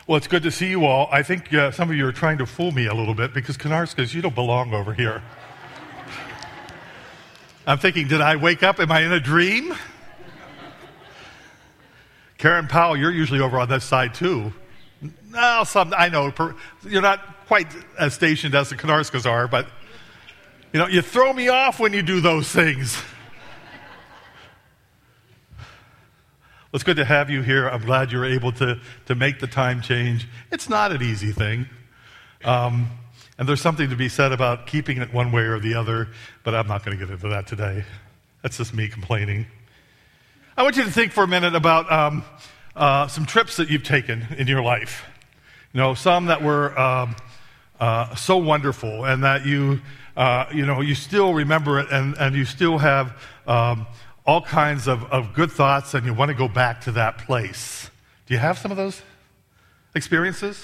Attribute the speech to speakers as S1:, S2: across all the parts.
S1: Well, it's good to see you all. I think some of you are trying to fool me a little bit because Canarskis, you don't belong over here. I'm thinking, did I wake up? Am I in a dream? Karen Powell, you're usually over on this side too. No, I know you're not quite as stationed as the Canarskis are, but you throw me off when you do those things. Well, it's good to have you here. I'm glad you're able to make the time change. It's not an easy thing. And there's something to be said about keeping it one way or the other, but I'm not going to get into that today. That's just me complaining. I want you to think for a minute about some trips that you've taken in your life. Some that were so wonderful and that you still remember it and you still have all kinds of good thoughts and you want to go back to that place. Do you have some of those experiences?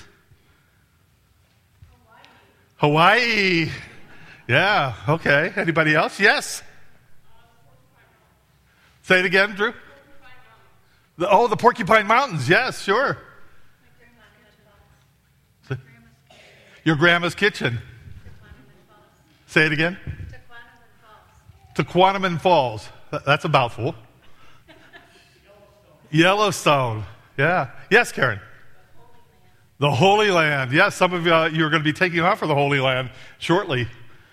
S1: Hawaii. Yeah, okay. Anybody else? Yes. Say it again, Drew. The Porcupine Mountains. Yes, sure. Your grandma's kitchen. Say it again. Tequanimon Falls. That's a mouthful. Yellowstone. Yeah. Yes, Karen. The Holy Land. Yes, some of you are going to be taking off for the Holy Land shortly.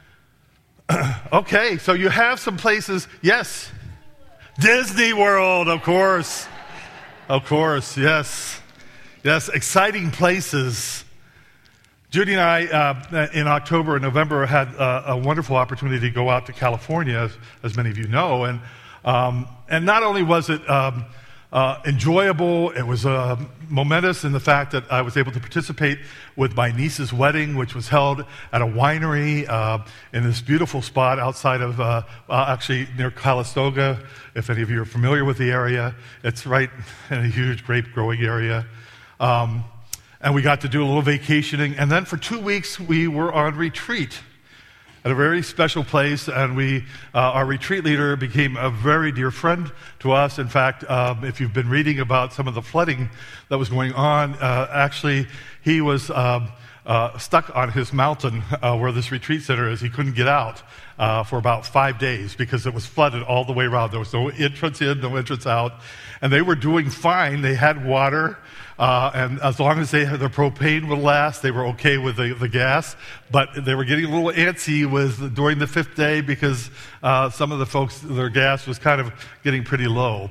S1: Okay, so you have some places. Yes. Disney World, of course. Of course, yes. Yes, exciting places. Judy and I, in October and November, had a wonderful opportunity to go out to California, as many of you know. And not only was it enjoyable, it was momentous in the fact that I was able to participate with my niece's wedding, which was held at a winery in this beautiful spot outside of, actually near Calistoga, if any of you are familiar with the area. It's right in a huge grape growing area. And we got to do a little vacationing. And then for 2 weeks, we were on retreat at a very special place. And our retreat leader became a very dear friend to us. In fact, if you've been reading about some of the flooding that was going on, actually, he was stuck on his mountain where this retreat center is. He couldn't get out for about 5 days because it was flooded all the way around. There was no entrance in, no entrance out. And they were doing fine. They had water. And as long as their propane would last, they were okay with the gas. But they were getting a little antsy during the 5th day because some of the folks, their gas was kind of getting pretty low.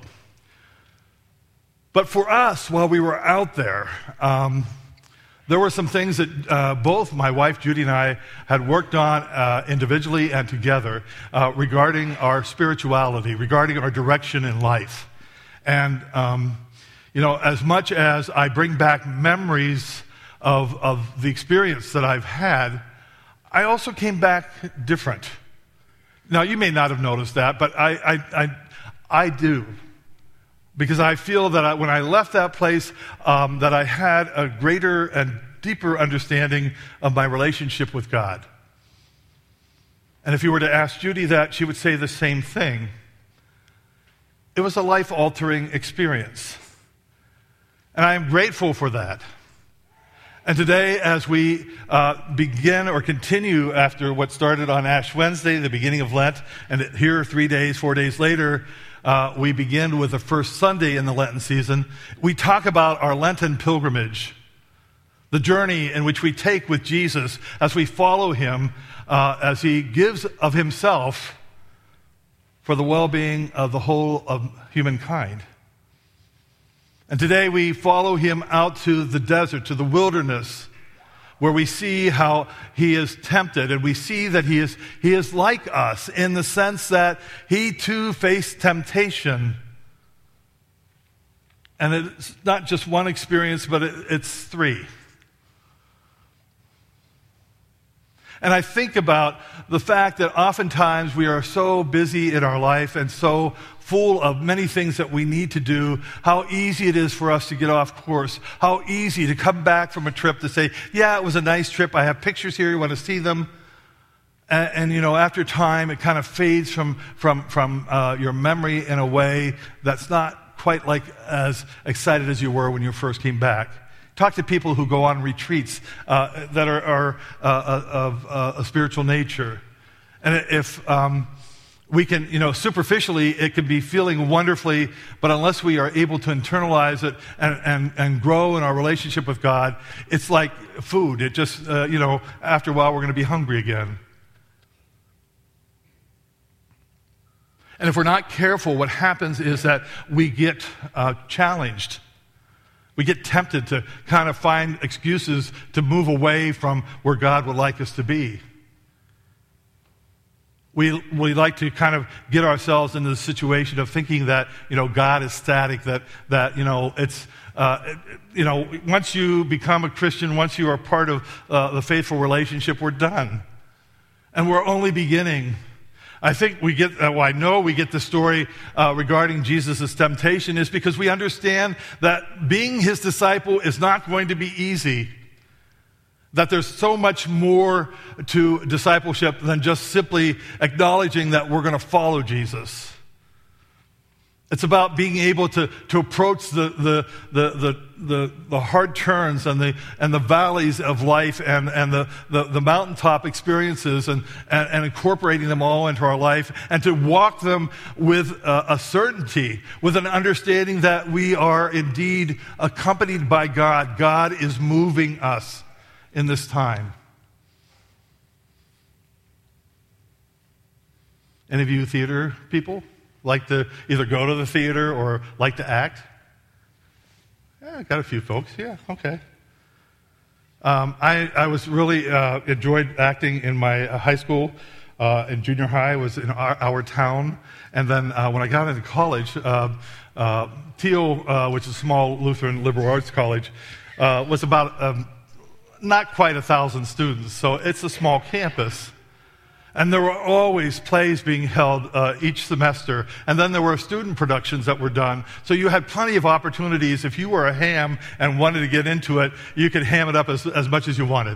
S1: But for us, while we were out there, there were some things that both my wife, Judy, and I had worked on individually and together regarding our spirituality, regarding our direction in life. And as much as I bring back memories of the experience that I've had, I also came back different. Now, you may not have noticed that, but I do. Because I feel that when I left that place, that I had a greater and deeper understanding of my relationship with God. And if you were to ask Judy that, she would say the same thing. It was a life-altering experience. And I am grateful for that. And today, as we begin or continue after what started on Ash Wednesday, the beginning of Lent, and here 4 days later, we begin with the first Sunday in the Lenten season. We talk about our Lenten pilgrimage, the journey in which we take with Jesus as we follow him as he gives of himself for the well-being of the whole of humankind. And today we follow him out to the desert, to the wilderness, where we see how he is tempted, and we see that he is like us in the sense that he too faced temptation. And it's not just one experience, but it's 3. And I think about the fact that oftentimes we are so busy in our life and so full of many things that we need to do, how easy it is for us to get off course, how easy to come back from a trip to say, yeah, it was a nice trip, I have pictures here, you want to see them. And after time, it kind of fades from your memory in a way that's not quite like as excited as you were when you first came back. Talk to people who go on retreats that are of a spiritual nature. And if we can, superficially, it can be feeling wonderfully, but unless we are able to internalize it and grow in our relationship with God, it's like food. It just, after a while, we're going to be hungry again. And if we're not careful, what happens is that we get challenged. We get tempted to kind of find excuses to move away from where God would like us to be. We like to kind of get ourselves into the situation of thinking that, God is static, that it's, once you become a Christian, once you are part of the faithful relationship, we're done. And we're only beginning. I think I know we get the story regarding Jesus' temptation is because we understand that being his disciple is not going to be easy. That there's so much more to discipleship than just simply acknowledging that we're going to follow Jesus. It's about being able to approach the hard turns and the valleys of life and the mountaintop experiences and incorporating them all into our life and to walk them with a certainty, with an understanding that we are indeed accompanied by God. God is moving us in this time. Any of you theater people like to either go to the theater or like to act? Yeah, I got a few folks. Yeah, okay. I was really enjoyed acting in my high school. In junior high, I was in our town. And then when I got into college, Teal, which is a small Lutheran liberal arts college, was about not quite 1,000 students. So it's a small campus. And there were always plays being held each semester. And then there were student productions that were done. So you had plenty of opportunities. If you were a ham and wanted to get into it, you could ham it up as much as you wanted.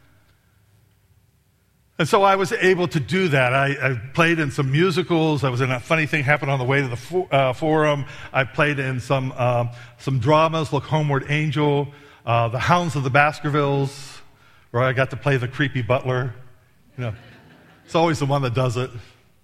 S1: And so I was able to do that. I played in some musicals. I was in A Funny Thing Happened on the Way to the Forum. I played in some dramas, Look Homeward Angel, The Hounds of the Baskervilles, where I got to play the creepy butler. It's always the one that does it.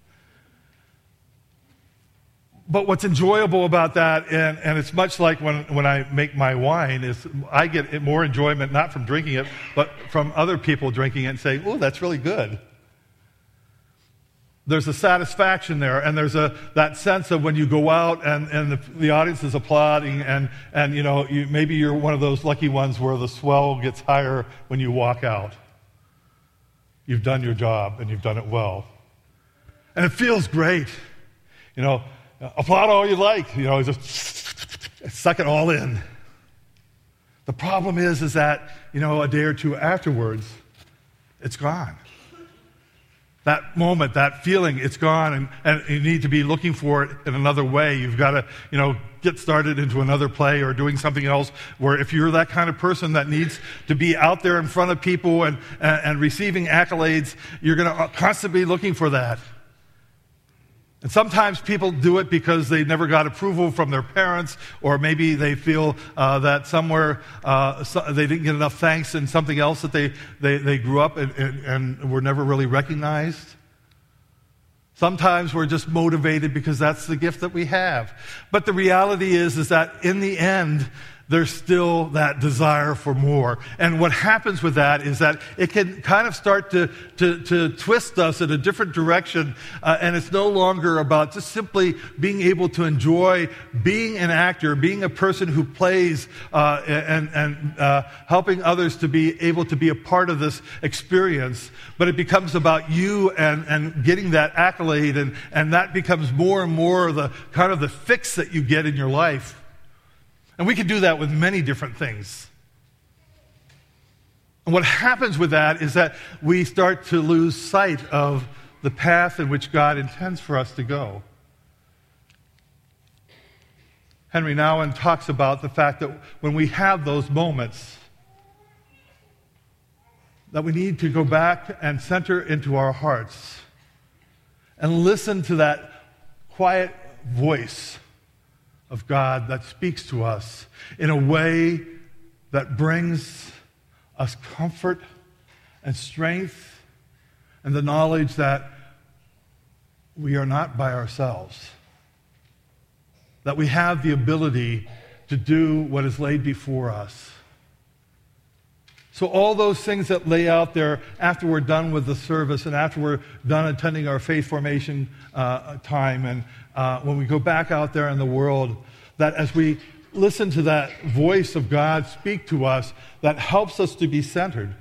S1: But what's enjoyable about that, and it's much like when I make my wine, is I get more enjoyment not from drinking it, but from other people drinking it and saying, "Oh, that's really good." There's a satisfaction there, and there's that sense of when you go out and the audience is applauding, and maybe you're one of those lucky ones where the swell gets higher when you walk out. You've done your job, and you've done it well. And it feels great. Applaud all you like. Just suck it all in. The problem is that, a day or two afterwards, it's gone. That moment, that feeling, it's gone, and you need to be looking for it in another way. You've got to, get started into another play or doing something else where if you're that kind of person that needs to be out there in front of people and receiving accolades, you're going to constantly be looking for that. And sometimes people do it because they never got approval from their parents, or maybe they feel that somewhere they didn't get enough thanks in something else that they grew up and were never really recognized. Sometimes we're just motivated because that's the gift that we have. But the reality is that in the end, there's still that desire for more. And what happens with that is that it can kind of start to twist us in a different direction, and it's no longer about just simply being able to enjoy being an actor, being a person who plays, and helping others to be able to be a part of this experience, but it becomes about you and getting that accolade, and that becomes more and more the kind of the fix that you get in your life. And we can do that with many different things. And what happens with that is that we start to lose sight of the path in which God intends for us to go. Henry Nouwen talks about the fact that when we have those moments, that we need to go back and center into our hearts and listen to that quiet voice of God that speaks to us in a way that brings us comfort and strength and the knowledge that we are not by ourselves, that we have the ability to do what is laid before us. So all those things that lay out there after we're done with the service and after we're done attending our faith formation time and when we go back out there in the world, that as we listen to that voice of God speak to us, that helps us to be centered.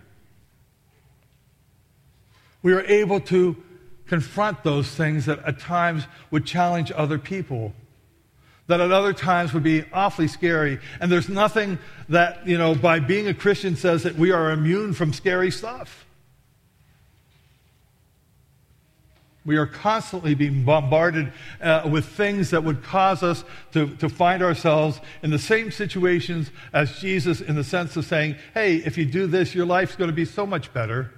S1: We are able to confront those things that at times would challenge other people, that at other times would be awfully scary. And there's nothing that, by being a Christian says that we are immune from scary stuff. We are constantly being bombarded with things that would cause us to find ourselves in the same situations as Jesus, in the sense of saying, hey, if you do this, your life's going to be so much better.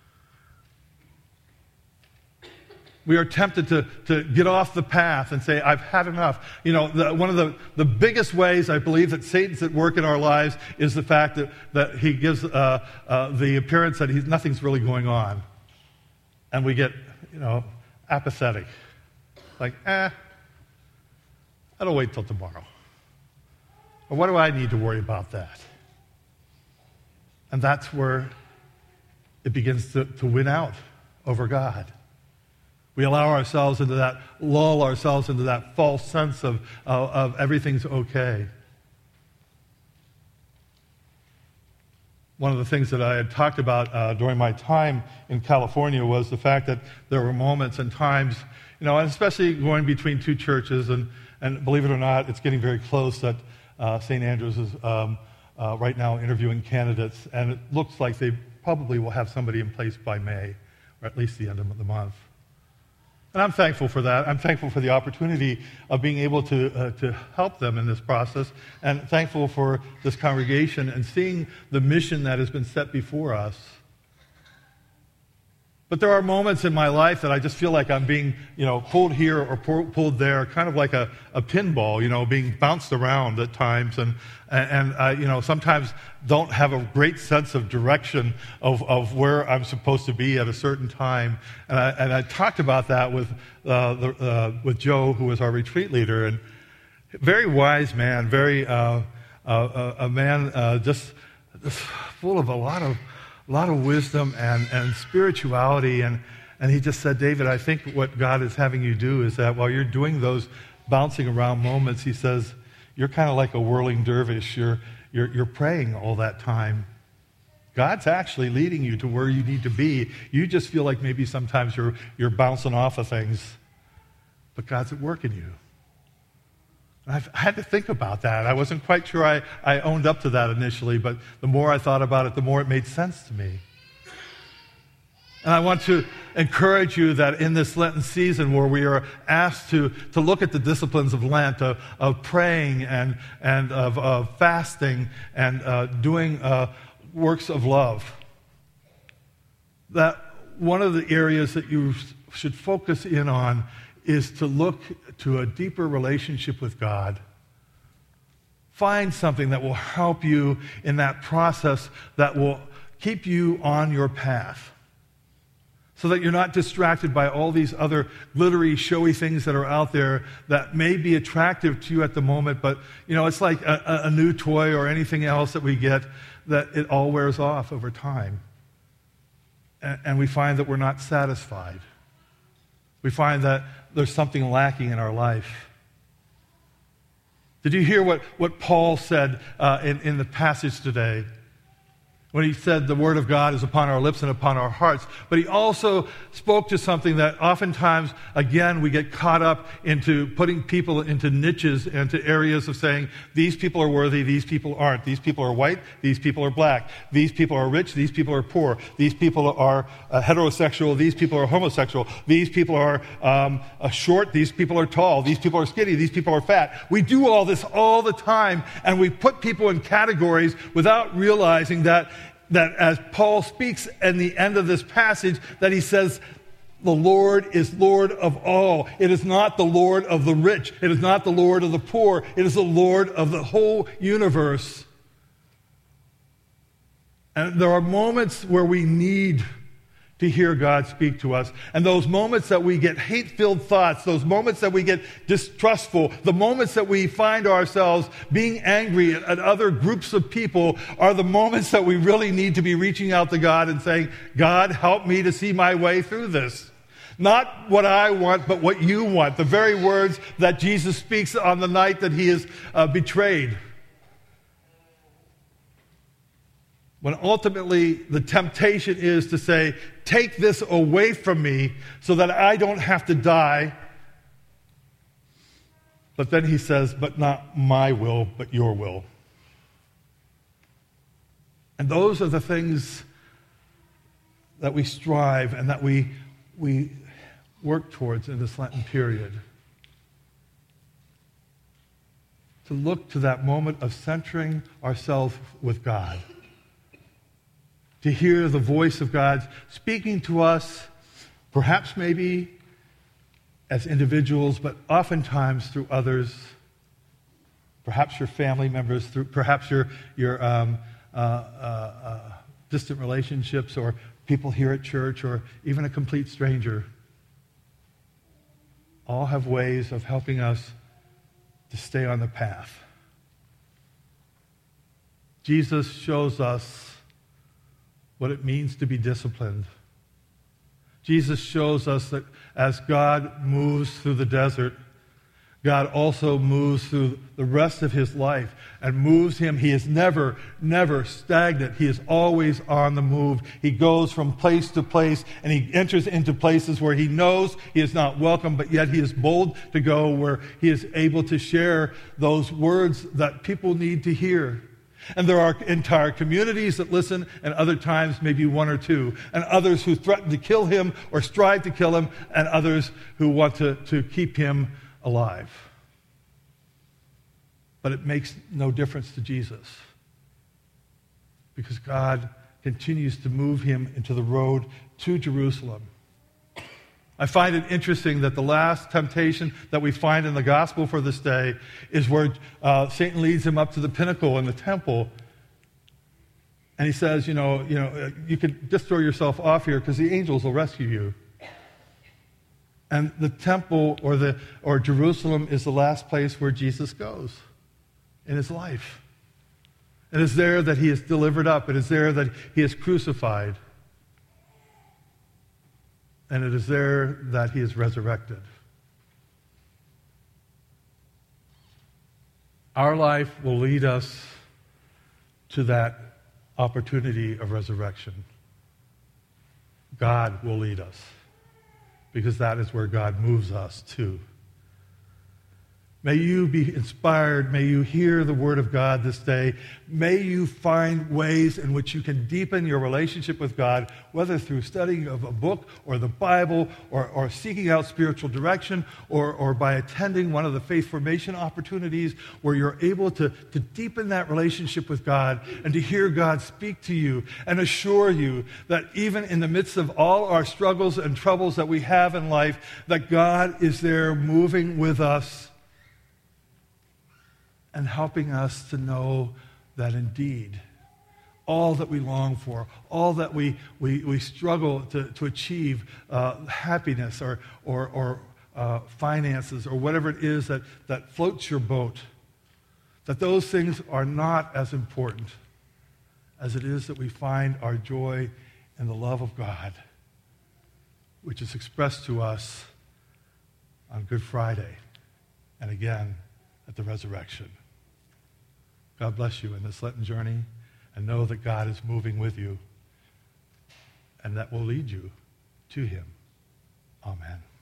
S1: We are tempted to get off the path and say, I've had enough. One of the biggest ways I believe that Satan's at work in our lives is the fact that he gives the appearance that nothing's really going on. And we get, apathetic. Like, that'll wait till tomorrow. Or what do I need to worry about that? And that's where it begins to win out over God. We lull ourselves into that false sense of everything's okay. One of the things that I had talked about during my time in California was the fact that there were moments and times, and especially going between two churches, and believe it or not, it's getting very close that St. Andrews is right now interviewing candidates, and it looks like they probably will have somebody in place by May, or at least the end of the month. And I'm thankful for that. I'm thankful for the opportunity of being able to help them in this process, and thankful for this congregation and seeing the mission that has been set before us. But there are moments in my life that I just feel like I'm being, pulled here or pulled there, kind of like a pinball, being bounced around at times, and I, sometimes don't have a great sense of direction of where I'm supposed to be at a certain time. And I talked about that with Joe, who was our retreat leader, and very wise man, very a man just full of a lot of wisdom and spirituality, and he just said, David, I think what God is having you do is that while you're doing those bouncing around moments, he says, you're kind of like a whirling dervish. You're praying all that time. God's actually leading you to where you need to be. You just feel like maybe sometimes you're bouncing off of things, but God's at work in you. I had to think about that. I wasn't quite sure I owned up to that initially, but the more I thought about it, the more it made sense to me. And I want to encourage you that in this Lenten season where we are asked to look at the disciplines of Lent, of praying and of fasting and doing works of love, that one of the areas that you should focus in on is to look to a deeper relationship with God. Find something that will help you in that process, that will keep you on your path, so that you're not distracted by all these other glittery, showy things that are out there that may be attractive to you at the moment, but it's like a new toy or anything else that we get, that it all wears off over time. And we find that we're not satisfied. We find that there's something lacking in our life. Did you hear what Paul said in the passage today? When he said the word of God is upon our lips and upon our hearts. But he also spoke to something that oftentimes, again, we get caught up into putting people into niches, into areas of saying, these people are worthy, these people aren't. These people are white, these people are black. These people are rich, these people are poor. These people are heterosexual, these people are homosexual. These people are short, these people are tall. These people are skinny, these people are fat. We do all this all the time, and we put people in categories without realizing that as Paul speaks in the end of this passage, that he says, the Lord is Lord of all. It is not the Lord of the rich. It is not the Lord of the poor. It is the Lord of the whole universe. And there are moments where we need to hear God speak to us. And those moments that we get hate-filled thoughts, those moments that we get distrustful, the moments that we find ourselves being angry at other groups of people are the moments that we really need to be reaching out to God and saying, God, help me to see my way through this. Not what I want, but what you want. The very words that Jesus speaks on the night that he is betrayed. When ultimately the temptation is to say, take this away from me so that I don't have to die. But then he says, but not my will, but your will. And those are the things that we strive and that we work towards in this Lenten period. To look to that moment of centering ourselves with God. To hear the voice of God speaking to us, perhaps maybe as individuals, but oftentimes through others, perhaps your family members, through perhaps your distant relationships, or people here at church, or even a complete stranger. All have ways of helping us to stay on the path. Jesus shows us what it means to be disciplined. Jesus shows us that as God moves through the desert, God also moves through the rest of his life and moves him. He is never, never stagnant. He is always on the move. He goes from place to place, and he enters into places where he knows he is not welcome, but yet he is bold to go where he is able to share those words that people need to hear. And there are entire communities that listen, and other times maybe one or two, and others who threaten to kill him or strive to kill him, and others who want to keep him alive. But it makes no difference to Jesus, because God continues to move him into the road to Jerusalem. I find it interesting that the last temptation that we find in the gospel for this day is where Satan leads him up to the pinnacle in the temple. And he says, you can just throw yourself off here because the angels will rescue you. And the temple or Jerusalem is the last place where Jesus goes in his life. It is there that he is delivered up. It is there that he is crucified. And it is there that he is resurrected. Our life will lead us to that opportunity of resurrection. God will lead us, because that is where God moves us to. May you be inspired. May you hear the word of God this day. May you find ways in which you can deepen your relationship with God, whether through studying of a book or the Bible or seeking out spiritual direction or by attending one of the faith formation opportunities where you're able to deepen that relationship with God and to hear God speak to you and assure you that even in the midst of all our struggles and troubles that we have in life, that God is there moving with us and helping us to know that indeed all that we long for, all that we struggle to achieve, happiness or finances or whatever it is that floats your boat, that those things are not as important as it is that we find our joy in the love of God, which is expressed to us on Good Friday and again at the resurrection. God bless you in this Lenten journey, and know that God is moving with you, and that will lead you to him. Amen.